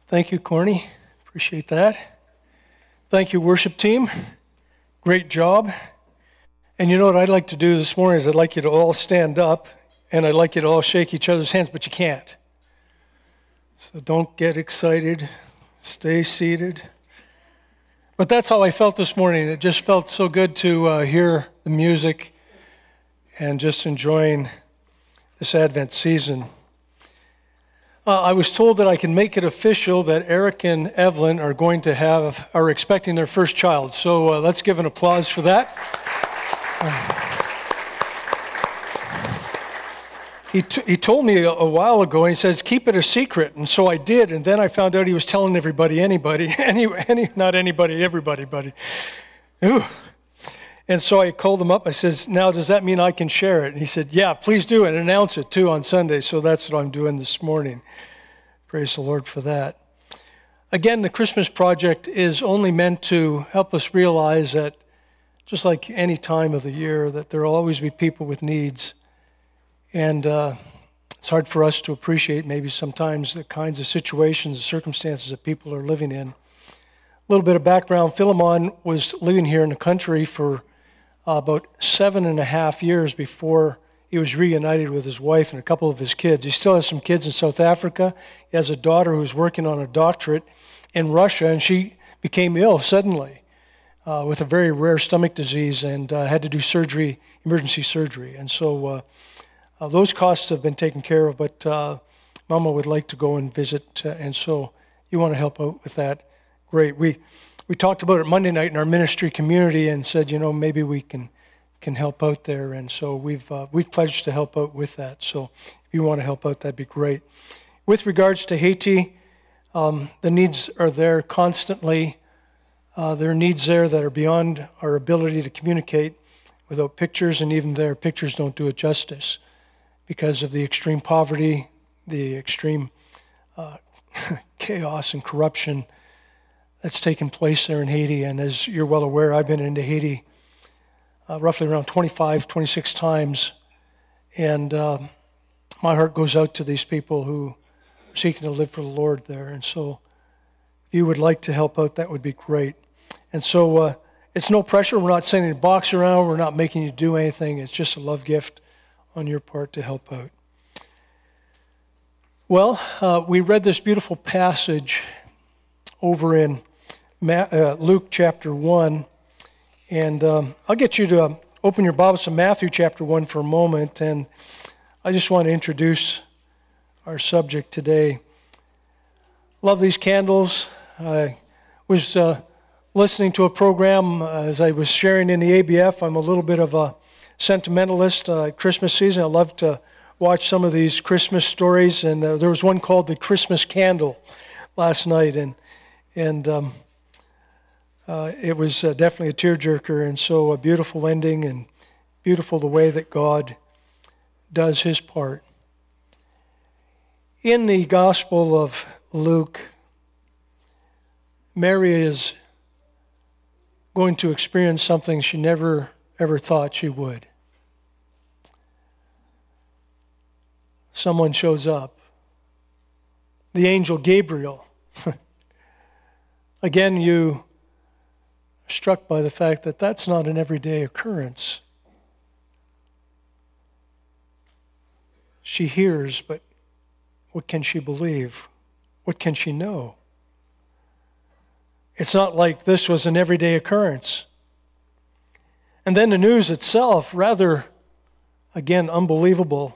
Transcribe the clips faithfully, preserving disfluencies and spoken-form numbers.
Thank you, Corny. Appreciate that. Thank you, worship team. Great job. And you know what I'd like to do this morning is I'd like you to all stand up, and I'd like you to all shake each other's hands, but you can't. So don't get excited. Stay seated. But that's how I felt this morning. It just felt so good to uh, hear the music and just enjoying this Advent season. Uh, I was told that I can make it official that Eric and Evelyn are going to have, are expecting their first child. So uh, let's give an applause for that. Uh, he, t- he told me a, a while ago, and he says, keep it a secret. And so I did, and then I found out he was telling everybody, anybody, any, any, not anybody, everybody, buddy. Ooh. And so I called him up. I says, now, does that mean I can share it? And he said, yeah, please do, and announce it, too, on Sunday. So that's what I'm doing this morning. Praise the Lord for that. Again, the Christmas Project is only meant to help us realize that, just like any time of the year, that there will always be people with needs. And uh, it's hard for us to appreciate maybe sometimes the kinds of situations and circumstances that people are living in. A little bit of background. Philemon was living here in the country for Uh, about seven and a half years before he was reunited with his wife and a couple of his kids. He still has some kids in South Africa. He has a daughter who's working on a doctorate in Russia, and she became ill suddenly uh, with a very rare stomach disease and uh, had to do surgery, emergency surgery. And so uh, uh, those costs have been taken care of, but uh, Mama would like to go and visit, uh, and so you want to help out with that. Great. We We talked about it Monday night in our ministry community and said, you know, maybe we can can help out there. And so we've uh, we've pledged to help out with that. So if you want to help out, that'd be great. With regards to Haiti, um, the needs are there constantly. Uh, there are needs there that are beyond our ability to communicate without pictures, and even their pictures don't do it justice because of the extreme poverty, the extreme uh, chaos and corruption that's taken place there in Haiti. And as you're well aware, I've been into Haiti uh, roughly around twenty-five, twenty-six times. And uh, my heart goes out to these people who are seeking to live for the Lord there. And so if you would like to help out, that would be great. And so uh, it's no pressure. We're not sending a box around. We're not making you do anything. It's just a love gift on your part to help out. Well, uh, we read this beautiful passage over in Ma- uh, Luke chapter one, and um, I'll get you to uh, open your Bibles to Matthew chapter one for a moment, and I just want to introduce our subject today. Love these candles. I was uh, listening to a program uh, as I was sharing in the A B F. I'm a little bit of a sentimentalist. Uh, Christmas season, I love to watch some of these Christmas stories, and uh, there was one called The Christmas Candle last night, and And um, uh, it was uh, definitely a tearjerker, and so a beautiful ending, and beautiful the way that God does his part. In the Gospel of Luke, Mary is going to experience something she never, ever thought she would. Someone shows up. The angel Gabriel. Again, you are struck by the fact that that's not an everyday occurrence. She hears, but what can she believe? What can she know? It's not like this was an everyday occurrence. And then the news itself, rather, again, unbelievable.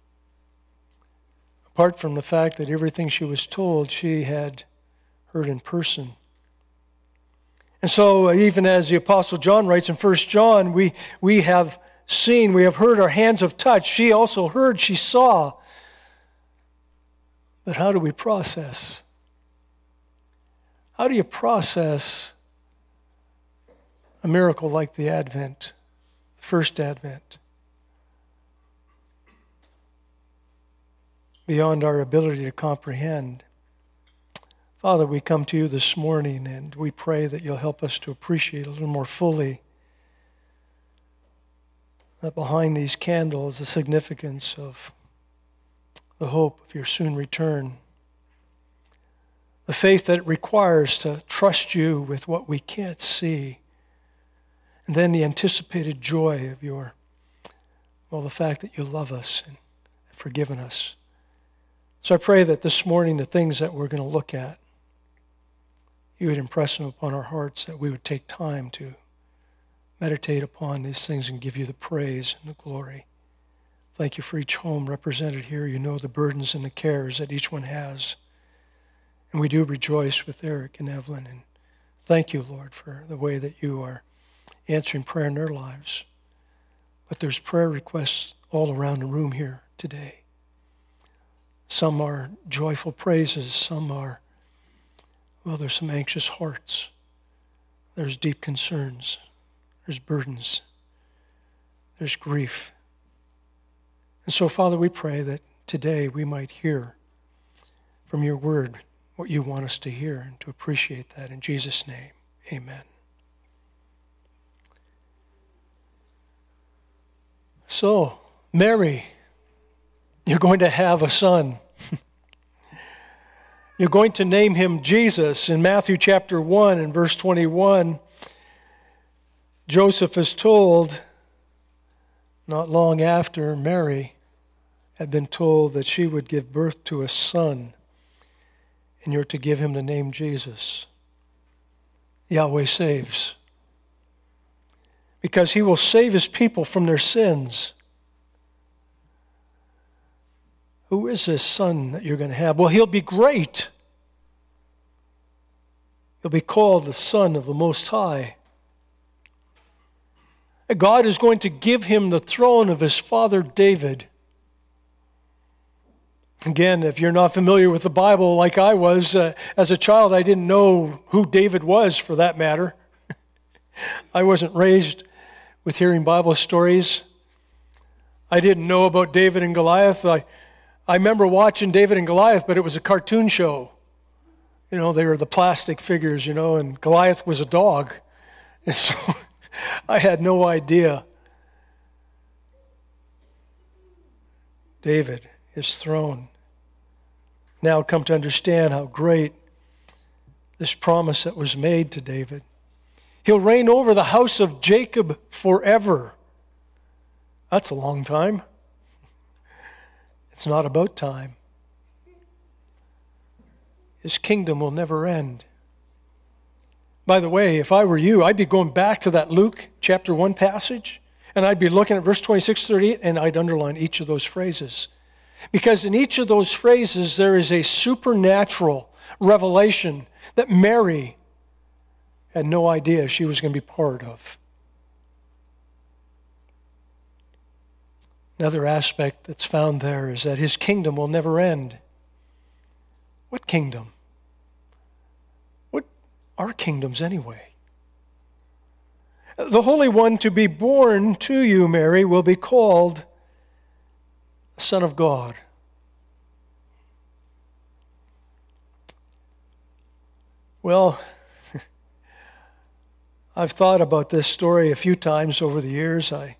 Apart from the fact that everything she was told, she had heard in person. And so even as the Apostle John writes in First John, we, we have seen, we have heard, our hands have touched. She also heard, she saw. But how do we process? How do you process a miracle like the Advent, the first Advent? Beyond our ability to comprehend. Father, we come to you this morning, and we pray that you'll help us to appreciate a little more fully that behind these candles, the significance of the hope of your soon return, the faith that it requires to trust you with what we can't see, and then the anticipated joy of your, well, the fact that you love us and have forgiven us. So I pray that this morning the things that we're going to look at, you would impress them upon our hearts, that we would take time to meditate upon these things and give you the praise and the glory. Thank you for each home represented here. You know the burdens and the cares that each one has. And we do rejoice with Eric and Evelyn. And thank you, Lord, for the way that you are answering prayer in their lives. But there's prayer requests all around the room here today. Some are joyful praises. Some are, well, there's some anxious hearts. There's deep concerns. There's burdens. There's grief. And so, Father, we pray that today we might hear from your word what you want us to hear and to appreciate that. In Jesus' name, amen. So, Mary, you're going to have a son. You're going to name him Jesus. In Matthew chapter one and verse twenty-one, Joseph is told, not long after Mary had been told that she would give birth to a son, and you're to give him the name Jesus. Yahweh saves. Because he will save his people from their sins. Who is this son that you're going to have? Well, he'll be great. He'll be called the Son of the Most High. God is going to give him the throne of his father David. Again, if you're not familiar with the Bible like I was, uh, as a child I didn't know who David was, for that matter. I wasn't raised with hearing Bible stories. I didn't know about David and Goliath. I, I remember watching David and Goliath, but it was a cartoon show. You know, they were the plastic figures, you know, and Goliath was a dog. And so I had no idea. David, his throne. Now come to understand how great this promise that was made to David. He'll reign over the house of Jacob forever. That's a long time. It's not about time. His kingdom will never end. By the way, if I were you, I'd be going back to that Luke chapter one passage, and I'd be looking at verse twenty-six, thirty-eight, and I'd underline each of those phrases. Because in each of those phrases, there is a supernatural revelation that Mary had no idea she was going to be part of. Another aspect that's found there is that his kingdom will never end. What kingdom? What are kingdoms anyway? The Holy One to be born to you, Mary, will be called the Son of God. Well, I've thought about this story a few times over the years. I,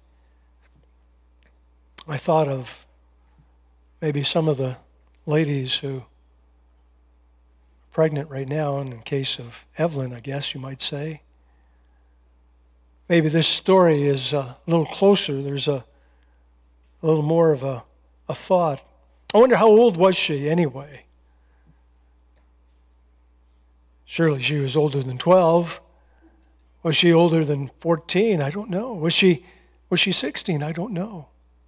I thought of maybe some of the ladies who are pregnant right now, and in case of Evelyn, I guess you might say. Maybe this story is a little closer. There's a, a little more of a, a thought. I wonder how old was she anyway? Surely she was older than twelve. Was she older than fourteen? I don't know. Was she, was she sixteen? I don't know.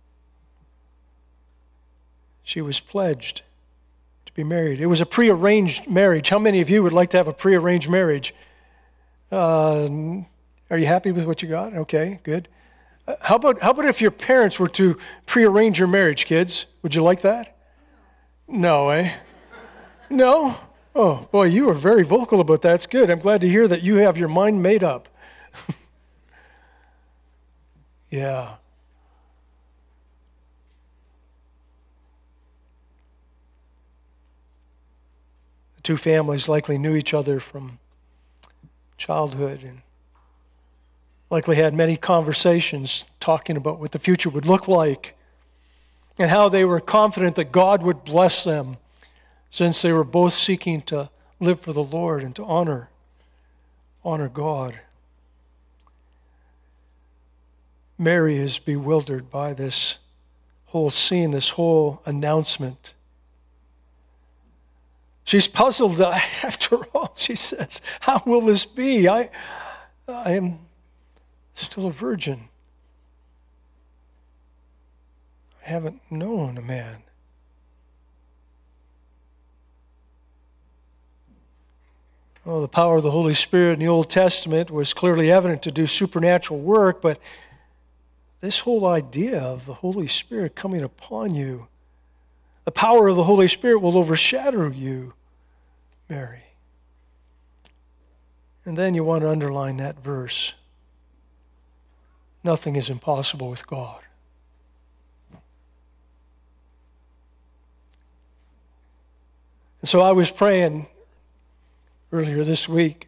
She was pledged to be married. It was a prearranged marriage. How many of you would like to have a prearranged marriage? Uh, are you happy with what you got? Okay, good. Uh, how about, how about if your parents were to prearrange your marriage, kids? Would you like that? No, eh? No? Oh, boy, you were very vocal about that. That's good. I'm glad to hear that you have your mind made up. Yeah. The two families likely knew each other from childhood and likely had many conversations talking about what the future would look like and how they were confident that God would bless them, since they were both seeking to live for the Lord and to honor, honor God. Mary is bewildered by this whole scene, this whole announcement. She's puzzled. After all, she says, how will this be? I, I am still a virgin. I haven't known a man. Oh, the power of the Holy Spirit in the Old Testament was clearly evident to do supernatural work, but this whole idea of the Holy Spirit coming upon you, the power of the Holy Spirit will overshadow you, Mary. And then you want to underline that verse. Nothing is impossible with God. And so I was praying earlier this week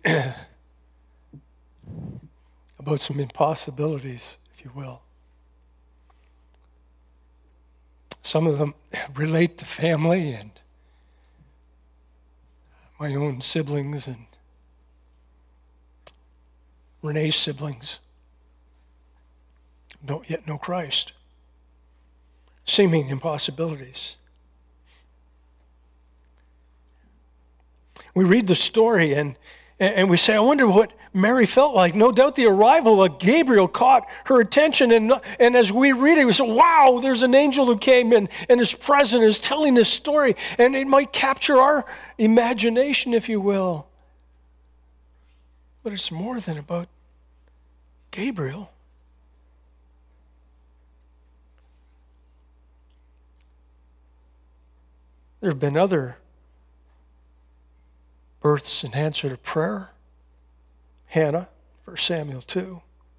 about some impossibilities, if you will. Some of them relate to family and my own siblings and Renee's siblings. Don't yet know Christ. Seeming impossibilities. We read the story and, and we say, I wonder what Mary felt like. No doubt the arrival of Gabriel caught her attention. And, and as we read it, we say, wow, there's an angel who came in and is present, is telling this story. And it might capture our imagination, if you will. But it's more than about Gabriel. There have been other births in answer to prayer. Hannah, First Samuel two.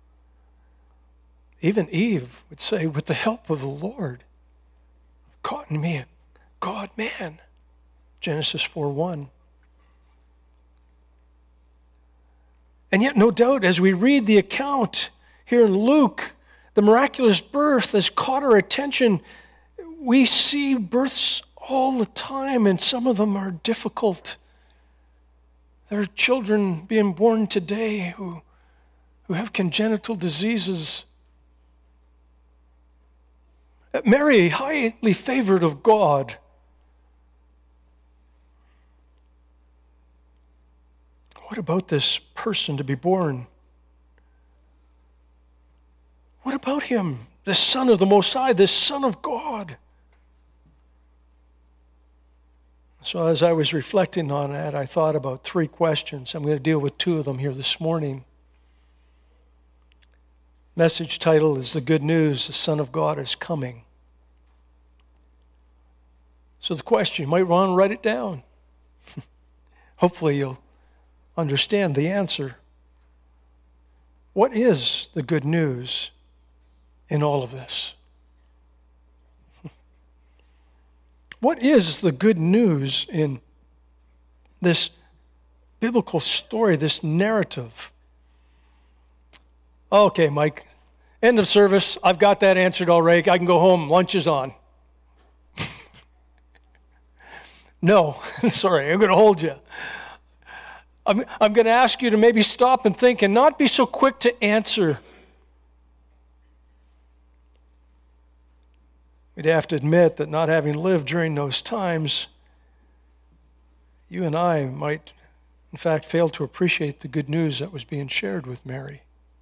Even Eve would say, with the help of the Lord, caught in me a God-man. Genesis four one. And yet, no doubt, as we read the account here in Luke, the miraculous birth has caught our attention. We see births all the time, and some of them are difficult. There are children being born today who, who have congenital diseases. Mary, highly favored of God. What about this person to be born? What about him, the Son of the Most High, the Son of God? So as I was reflecting on that, I thought about three questions. I'm going to deal with two of them here this morning. Message title is The Good News, the Son of God is Coming. So the question, you might want to write it down. Hopefully you'll understand the answer. What is the good news in all of this? What is the good news in this biblical story, this narrative? Okay, Mike, end of service. I've got that answered already. I can go home. Lunch is on. No, sorry, I'm going to hold you. I'm, I'm going to ask you to maybe stop and think and not be so quick to answer. We'd have to admit that not having lived during those times, you and I might, in fact, fail to appreciate the good news that was being shared with Mary.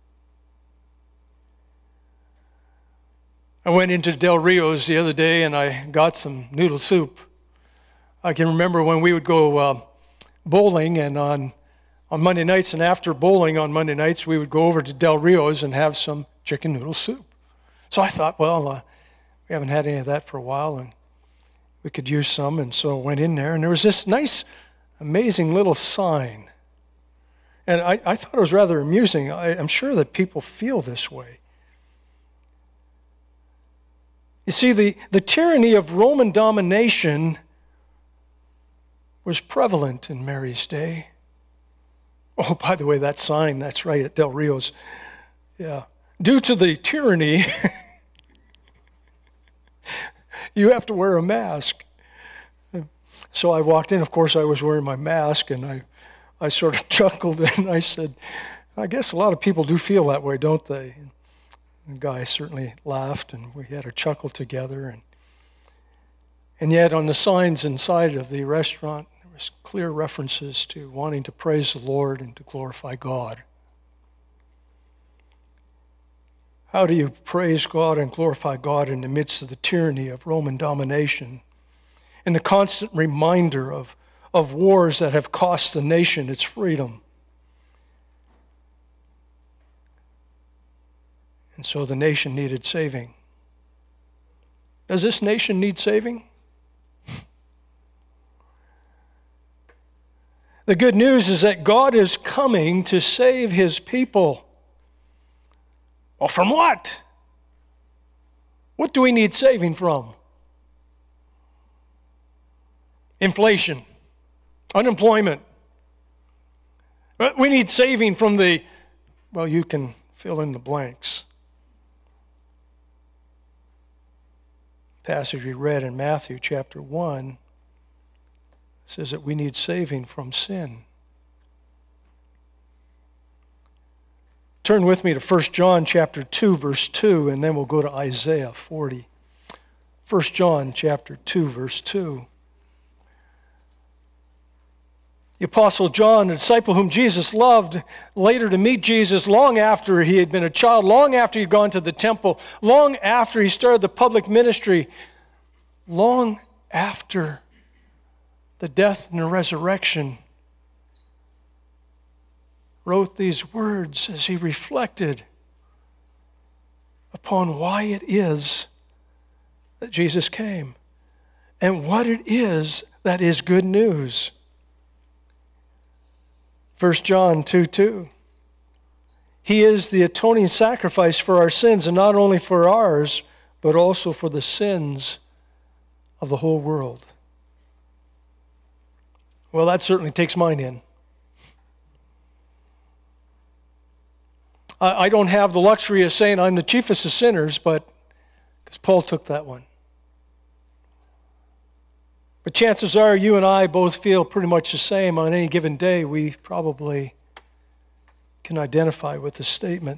I went into Del Rio's the other day and I got some noodle soup. I can remember when we would go uh, bowling, and on, on Monday nights and after bowling on Monday nights, we would go over to Del Rio's and have some chicken noodle soup. So I thought, well, uh, we haven't had any of that for a while, and we could use some, and so I went in there, and there was this nice, amazing little sign. And I, I thought it was rather amusing. I, I'm sure that people feel this way. You see, the, the tyranny of Roman domination was prevalent in Mary's day. Oh, by the way, that sign, that's right, at Del Rio's. Yeah. Due to the tyranny, you have to wear a mask. So I walked in. Of course, I was wearing my mask, and I, I sort of chuckled, and I said, I guess a lot of people do feel that way, don't they? And the guy certainly laughed, and we had a chuckle together. And, and yet on the signs inside of the restaurant, there was clear references to wanting to praise the Lord and to glorify God. How do you praise God and glorify God in the midst of the tyranny of Roman domination and the constant reminder of, of wars that have cost the nation its freedom? And so the nation needed saving. Does this nation need saving? The good news is that God is coming to save his people. Well, from what? What do we need saving from? Inflation, unemployment. We need saving from the, well, you can fill in the blanks. Passage we read in Matthew chapter one says that we need saving from sin. Turn with me to First John chapter two, verse two, and then we'll go to Isaiah forty. First John chapter two, verse two. The Apostle John, the disciple whom Jesus loved, later to meet Jesus long after he had been a child, long after he'd gone to the temple, long after he started the public ministry, long after the death and the resurrection, wrote these words as he reflected upon why it is that Jesus came and what it is that is good news. First John two two. He is the atoning sacrifice for our sins, and not only for ours, but also for the sins of the whole world. Well, that certainly takes mine in. I, I don't have the luxury of saying I'm the chiefest of sinners, but because Paul took that one. But chances are you and I both feel pretty much the same on any given day. We probably can identify with the statement.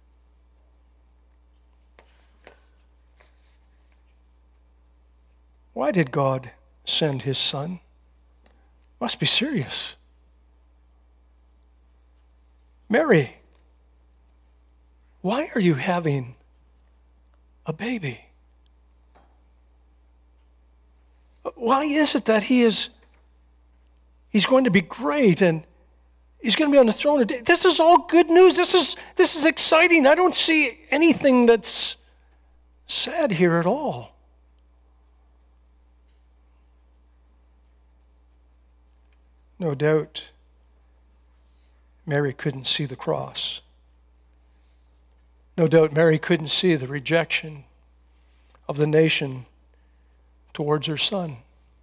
Why did God send his son? Must be serious. Mary, why are you having a baby? Why is it that he is, he's going to be great and he's going to be on the throne? This is all good news. This is, this is exciting. I don't see anything that's sad here at all. No doubt, Mary couldn't see the cross. No doubt, Mary couldn't see the rejection of the nation towards her son.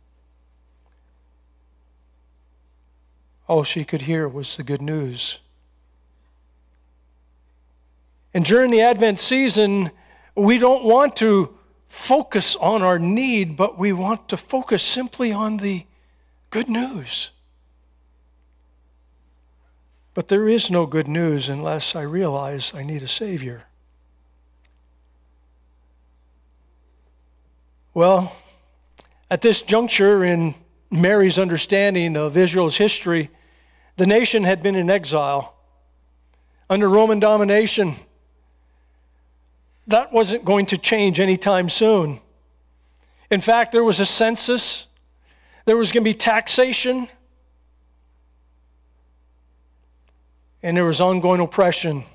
All she could hear was the good news. And during the Advent season, we don't want to focus on our need, but we want to focus simply on the good news. But there is no good news unless I realize I need a Savior. Well, at this juncture in Mary's understanding of Israel's history, the nation had been in exile under Roman domination. That wasn't going to change anytime soon. In fact, there was a census. There was going to be taxation. And there was ongoing oppression.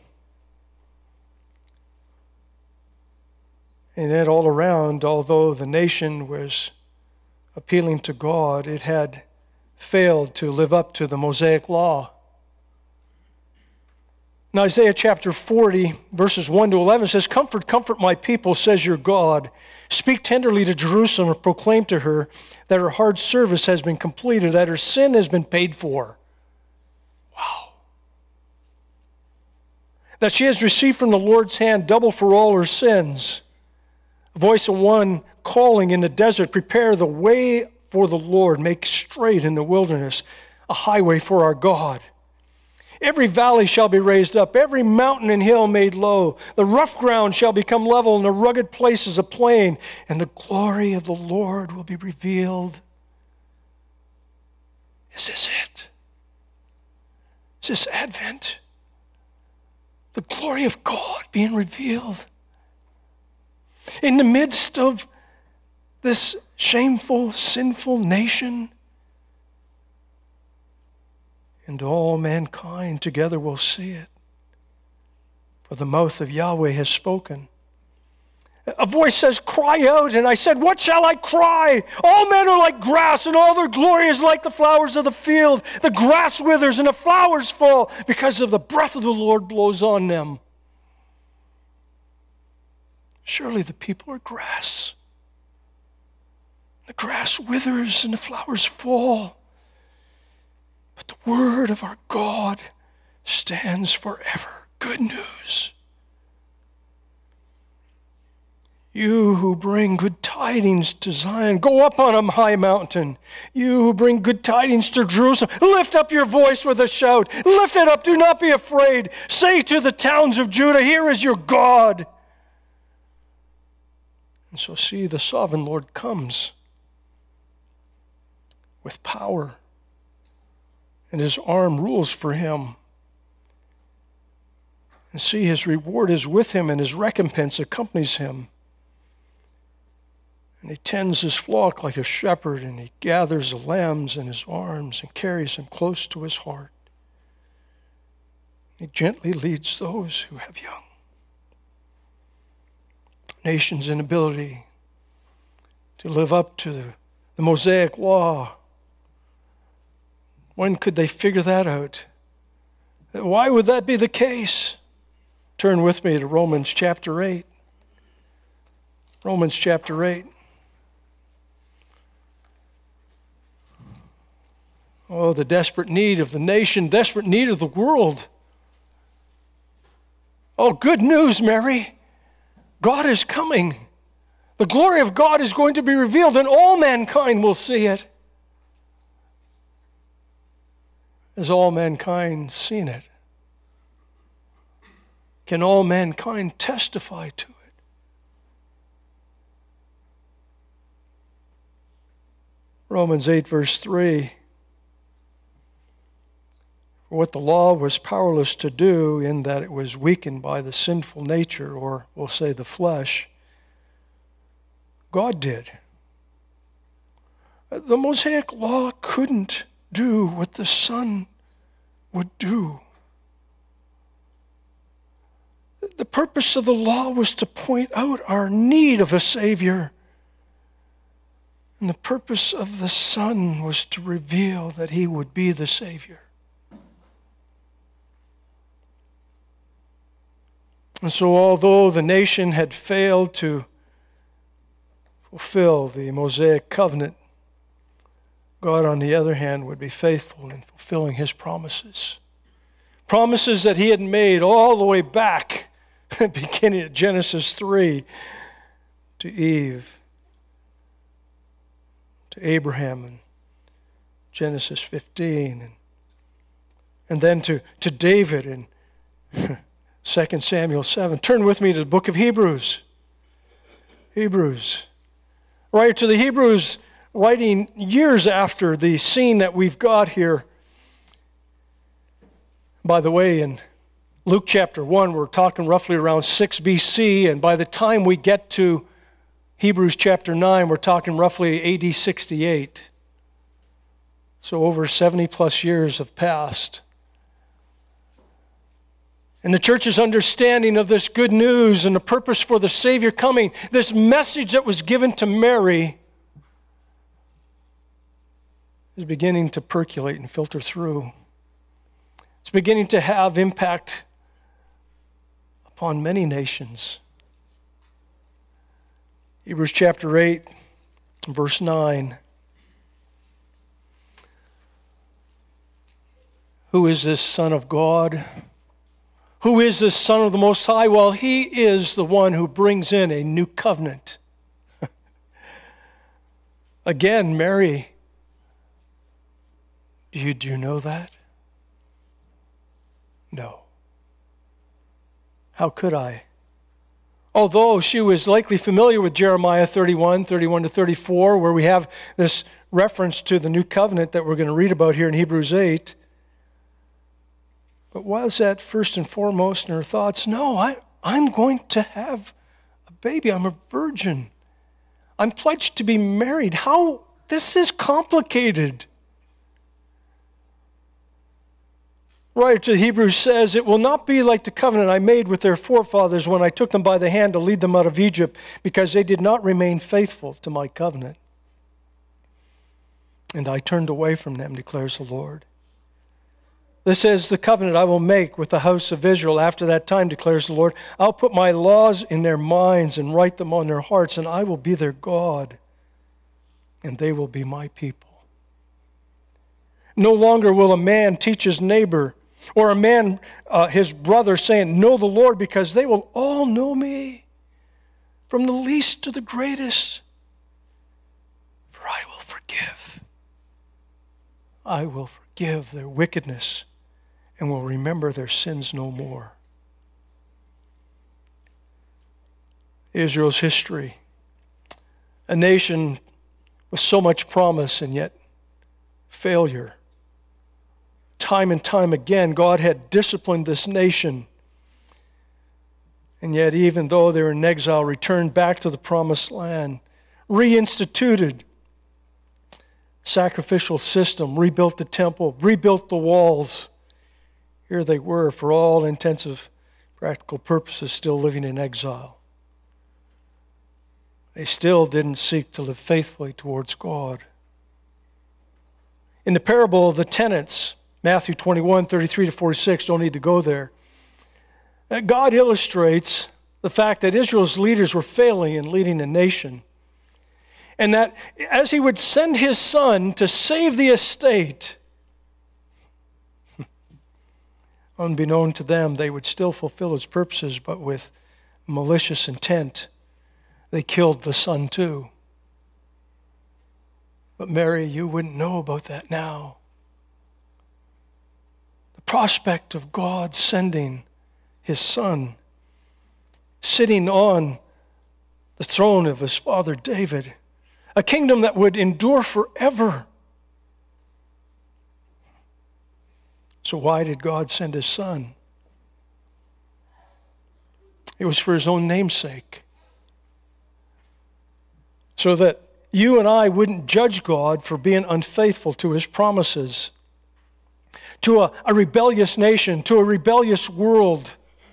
And yet all around, although the nation was appealing to God, it had failed to live up to the Mosaic law. Now Isaiah chapter forty, verses one to eleven says, "Comfort, comfort my people, says your God. Speak tenderly to Jerusalem and proclaim to her that her hard service has been completed, that her sin has been paid for." Wow. "That she has received from the Lord's hand double for all her sins. A voice of one calling in the desert, prepare the way for the Lord, make straight in the wilderness a highway for our God. Every valley shall be raised up, every mountain and hill made low. The rough ground shall become level, and the rugged places a plain, and the glory of the Lord will be revealed. Is this it? Is this Advent? The glory of God being revealed. In the midst of this shameful, sinful nation, and all mankind together will see it. For the mouth of Yahweh has spoken. A voice says, cry out. And I said, what shall I cry? All men are like grass, and all their glory is like the flowers of the field. The grass withers and the flowers fall because of the breath of the Lord blows on them. Surely the people are grass. The grass withers and the flowers fall. But the word of our God stands forever. Good news. You who bring good tidings to Zion, go up on a high mountain. You who bring good tidings to Jerusalem, lift up your voice with a shout. Lift it up, do not be afraid. Say to the towns of Judah, here is your God. And so see, the sovereign Lord comes with power, and his arm rules for him. And see, his reward is with him, and his recompense accompanies him. And he tends his flock like a shepherd, and he gathers the lambs in his arms and carries them close to his heart. He gently leads those who have young. Nations' inability to live up to the, the Mosaic law. When could they figure that out? Why would that be the case? Turn with me to Romans chapter eight. Romans chapter eight. Oh, the desperate need of the nation, desperate need of the world. Oh, good news, Mary. God is coming. The glory of God is going to be revealed, and all mankind will see it. Has all mankind seen it? Can all mankind testify to it? Romans eight, verse three. For what the law was powerless to do, in that it was weakened by the sinful nature, or we'll say the flesh, God did. The Mosaic law couldn't do what the Son would do. The purpose of the law was to point out our need of a Savior. And the purpose of the Son was to reveal that he would be the Savior. And so although the nation had failed to fulfill the Mosaic covenant, God, on the other hand, would be faithful in fulfilling his promises. Promises that he had made all the way back, beginning at Genesis three, to Eve, to Abraham in Genesis fifteen, and, and then to, to David in Second Samuel seven. Turn with me to the book of Hebrews. Hebrews. Writer to the Hebrews, writing years after the scene that we've got here. By the way, in Luke chapter one, we're talking roughly around six B C, and by the time we get to Hebrews chapter nine, we're talking roughly A D sixty-eight. So over seventy plus years have passed. And the church's understanding of this good news and the purpose for the Savior coming, this message that was given to Mary, is beginning to percolate and filter through. It's beginning to have impact upon many nations. Hebrews chapter eight, verse nine. Who is this Son of God? Who is this Son of the Most High? Well, he is the one who brings in a new covenant. Again, Mary, do you, do you know that? No. How could I? Although she was likely familiar with Jeremiah thirty-one, thirty-one to thirty-four, where we have this reference to the new covenant that we're going to read about here in Hebrews eight. But was that first and foremost in her thoughts? No, I, I'm going to have a baby. I'm a virgin. I'm pledged to be married. How? This is complicated. Writer to the Hebrews says, it will not be like the covenant I made with their forefathers when I took them by the hand to lead them out of Egypt, because they did not remain faithful to my covenant. And I turned away from them, declares the Lord. This is the covenant I will make with the house of Israel after that time, declares the Lord. I'll put my laws in their minds and write them on their hearts, and I will be their God, and they will be my people. No longer will a man teach his neighbor, or a man, uh, his brother, saying, know the Lord, because they will all know me, from the least to the greatest. For I will forgive. I will forgive their wickedness and will remember their sins no more. Israel's history, a nation with so much promise and yet failure. Time and time again, God had disciplined this nation. And yet, even though they were in exile, returned back to the promised land, reinstituted sacrificial system, rebuilt the temple, rebuilt the walls. Here they were, for all intensive practical purposes, still living in exile. They still didn't seek to live faithfully towards God. In the parable of the tenants, Matthew twenty-one, thirty-three to forty-six, don't need to go there. God illustrates the fact that Israel's leaders were failing in leading a nation. And that as he would send his son to save the estate, unbeknown to them, they would still fulfill his purposes, but with malicious intent, they killed the son too. But Mary, you wouldn't know about that now. The prospect of God sending his son, sitting on the throne of his father David, a kingdom that would endure forever. So why did God send his son? It was for his own namesake. So that you and I wouldn't judge God for being unfaithful to his promises, to a, a rebellious nation, to a rebellious world.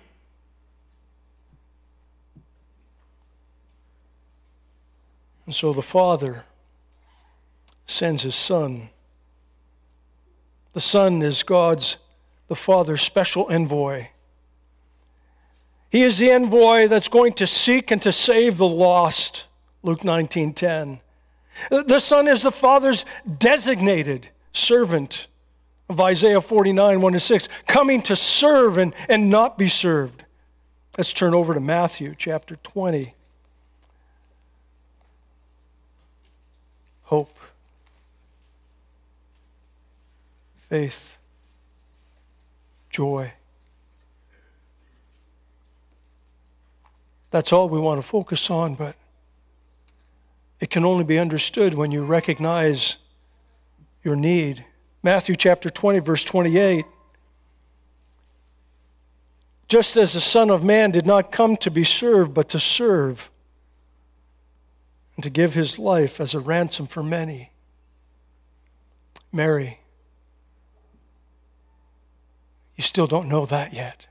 And so the Father sends his Son. The Son is God's, the Father's special envoy. He is the envoy that's going to seek and to save the lost, Luke nineteen ten. The Son is the Father's designated servant of Isaiah forty-nine, one to six, coming to serve and, and not be served. Let's turn over to Matthew chapter twenty. Hope, faith, joy. That's all we want to focus on, but it can only be understood when you recognize your need. Matthew chapter twenty, verse twenty-eight. Just as the Son of Man did not come to be served, but to serve, and to give his life as a ransom for many. Mary, you still don't know that yet.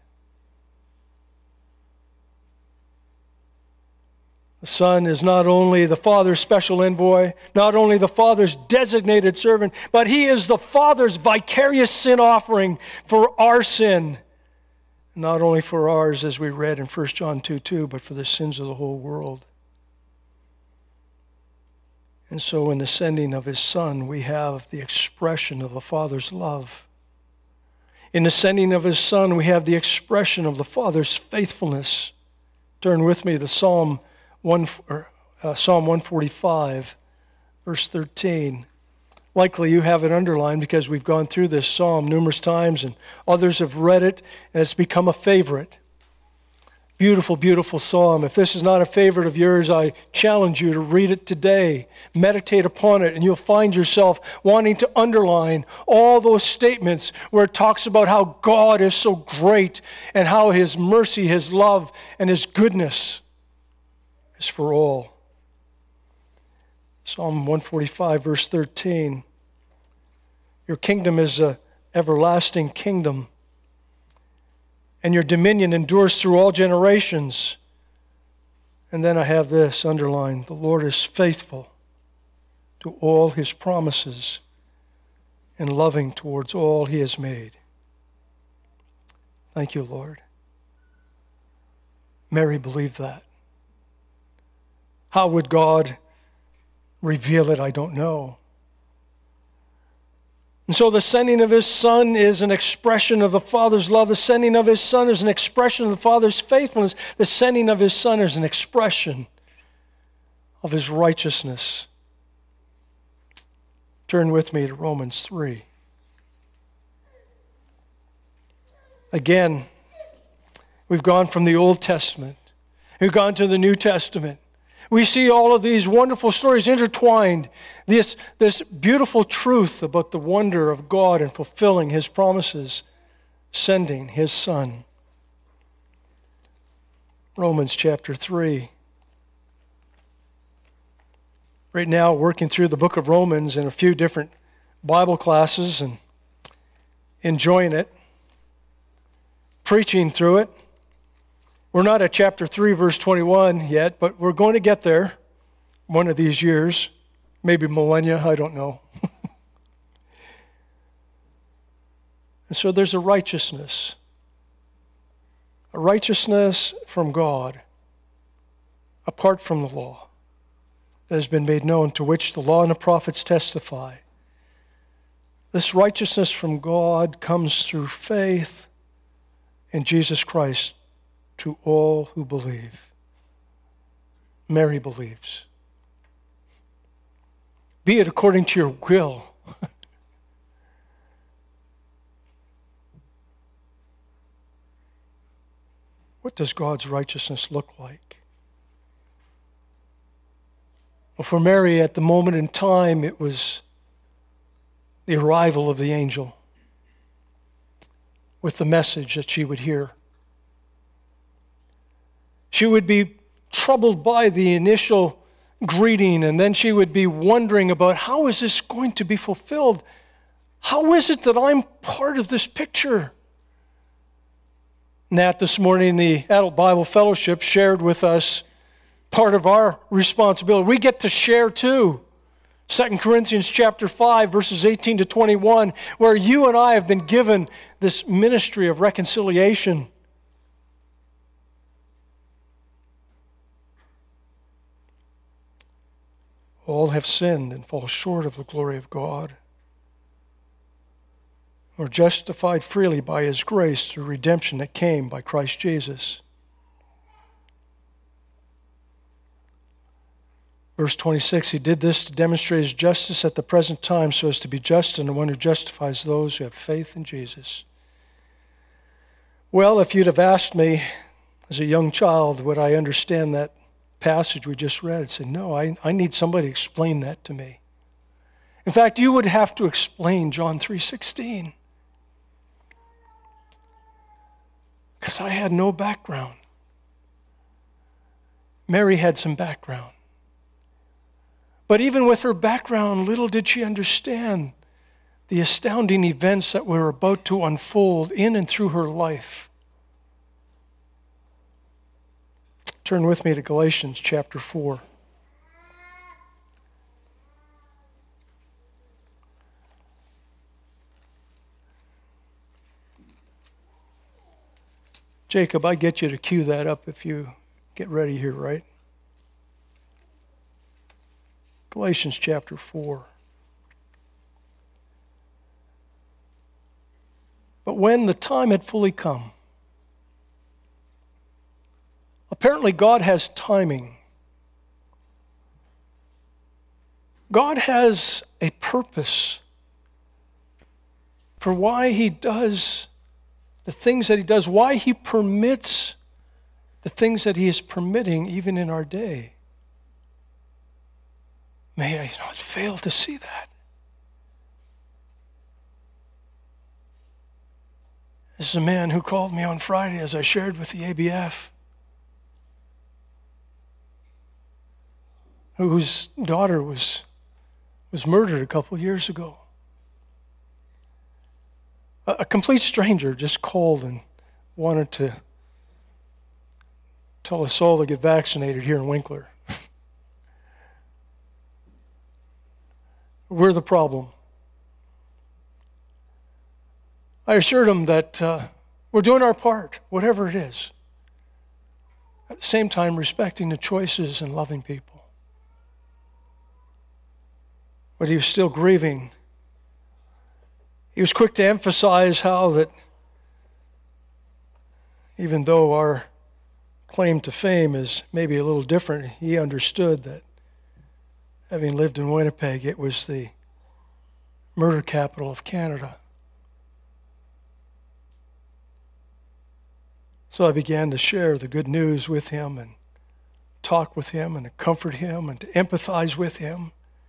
The Son is not only the Father's special envoy, not only the Father's designated servant, but he is the Father's vicarious sin offering for our sin. Not only for ours, as we read in First John two two, but for the sins of the whole world. And so in the sending of his Son, we have the expression of the Father's love. In the sending of his Son, we have the expression of the Father's faithfulness. Turn with me to Psalm one, uh, Psalm one forty-five, verse thirteen. Likely you have it underlined because we've gone through this psalm numerous times and others have read it and it's become a favorite. Beautiful, beautiful psalm. If this is not a favorite of yours, I challenge you to read it today. Meditate upon it, and you'll find yourself wanting to underline all those statements where it talks about how God is so great and how His mercy, His love, and His goodness is for all. Psalm one forty-five, verse thirteen. Your kingdom is an everlasting kingdom, and your dominion endures through all generations. And then I have this underlined: the Lord is faithful to all His promises and loving towards all He has made. Thank you, Lord. Mary believed that. How would God reveal it? I don't know. And so the sending of His Son is an expression of the Father's love. The sending of His Son is an expression of the Father's faithfulness. The sending of His Son is an expression of His righteousness. Turn with me to Romans three. Again, we've gone from the Old Testament. We've gone to the New Testament. We see all of these wonderful stories intertwined, this, this beautiful truth about the wonder of God and fulfilling His promises, sending His Son. Romans chapter three. Right now, working through the book of Romans in a few different Bible classes and enjoying it, preaching through it. We're not at chapter three, verse twenty-one yet, but we're going to get there one of these years, maybe millennia, I don't know. And so there's a righteousness, a righteousness from God, apart from the law, that has been made known, to which the law and the prophets testify. This righteousness from God comes through faith in Jesus Christ to all who believe. Mary believes. Be it according to your will. What does God's righteousness look like? Well, for Mary, at the moment in time, it was the arrival of the angel with the message that she would hear. She would be troubled by the initial greeting, and then she would be wondering about, how is this going to be fulfilled? How is it that I'm part of this picture? Nat this morning, the Adult Bible Fellowship, shared with us part of our responsibility. We get to share too. Second Corinthians chapter five, verses eighteen to twenty-one, where you and I have been given this ministry of reconciliation. All have sinned and fall short of the glory of God. We're justified freely by His grace through redemption that came by Christ Jesus. Verse twenty-six, He did this to demonstrate His justice at the present time, so as to be just and the one who justifies those who have faith in Jesus. Well, if you'd have asked me as a young child, would I understand that passage we just read? I'd say, no, I, I need somebody to explain that to me. In fact, you would have to explain John three sixteen. Because I had no background. Mary had some background. But even with her background, little did she understand the astounding events that were about to unfold in and through her life. Turn with me to Galatians chapter four. Jacob, I get you to cue that up if you get ready here, right? Galatians chapter four. But when the time had fully come, apparently God has timing. God has a purpose for why he does the things that he does, why he permits the things that he is permitting even in our day. May I not fail to see that. This is a man who called me on Friday as I shared with the A B F, whose daughter was, was murdered a couple of years ago. A, a complete stranger just called and wanted to tell us all to get vaccinated here in Winkler. We're the problem. I assured him that uh, we're doing our part, whatever it is. At the same time, respecting the choices and loving people. But he was still grieving. He was quick to emphasize how that even though our claim to fame is maybe a little different, he understood that having lived in Winnipeg, it was the murder capital of Canada. So I began to share the good news with him and talk with him and to comfort him and to empathize with him.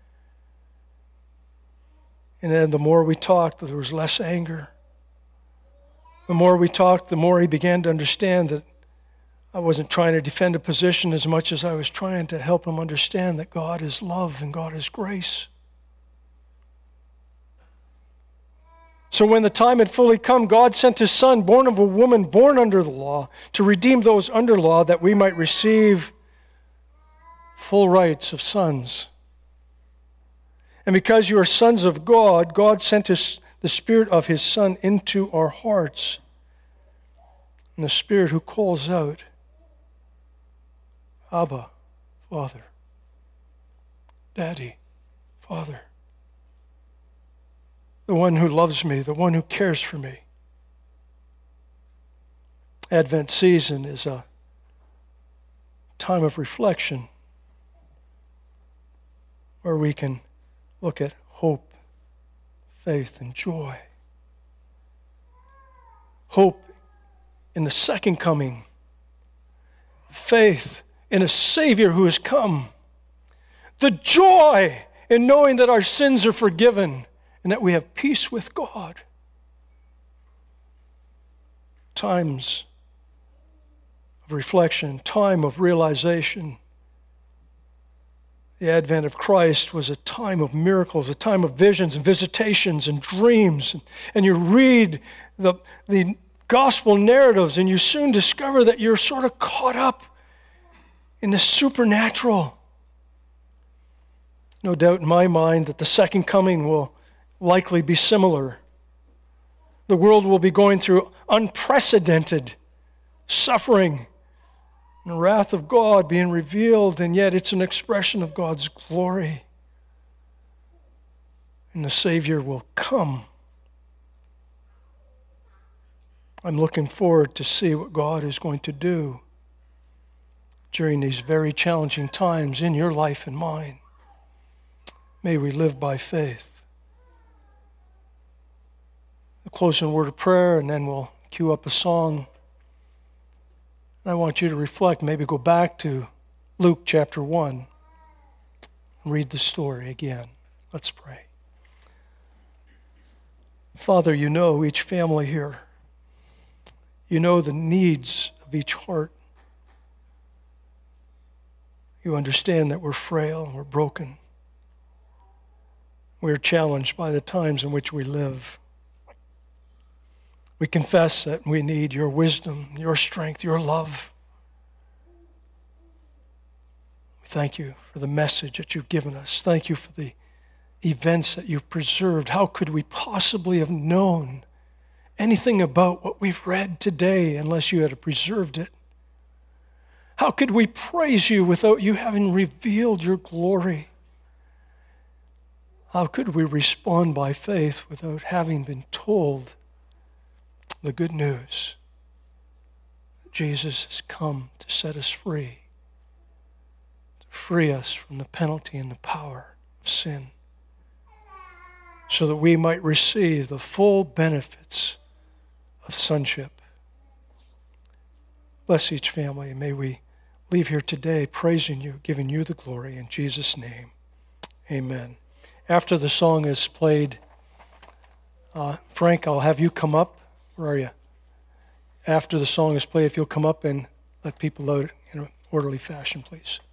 And then the more we talked, there was less anger. The more we talked, the more he began to understand that I wasn't trying to defend a position as much as I was trying to help him understand that God is love and God is grace. So when the time had fully come, God sent his Son, born of a woman, born under the law, to redeem those under law, that we might receive full rights of sons. And because you are sons of God, God sent his, the Spirit of his Son into our hearts. And the Spirit who calls out, Abba, Father. Daddy, Father. The one who loves me, the one who cares for me. Advent season is a time of reflection where we can look at hope, faith, and joy. Hope in the second coming. Faith in a Savior who has come. The joy in knowing that our sins are forgiven and that we have peace with God. Times of reflection, time of realization. The advent of Christ was a time of miracles, a time of visions and visitations and dreams. And, and you read the, the gospel narratives and you soon discover that you're sort of caught up in the supernatural. No doubt in my mind that the second coming will likely be similar. The world will be going through unprecedented suffering and the wrath of God being revealed, and yet it's an expression of God's glory. And the Savior will come. I'm looking forward to see what God is going to do during these very challenging times in your life and mine. May we live by faith. A closing word of prayer, and then we'll cue up a song. And I want you to reflect, maybe go back to Luke chapter one and read the story again. Let's pray. Father, you know each family here. You know the needs of each heart. You understand that we're frail and we're broken. We're challenged by the times in which we live. We confess that we need your wisdom, your strength, your love. We thank you for the message that you've given us. Thank you for the events that you've preserved. How could we possibly have known anything about what we've read today unless you had preserved it? How could we praise you without you having revealed your glory? How could we respond by faith without having been told the good news that Jesus has come to set us free, to free us from the penalty and the power of sin, so that we might receive the full benefits of sonship. Bless each family, and may we leave here today praising you, giving you the glory. In Jesus' name, amen. After the song is played, uh, Frank, I'll have you come up. Where are you? After the song is played, if you'll come up and let people load in an orderly fashion, please.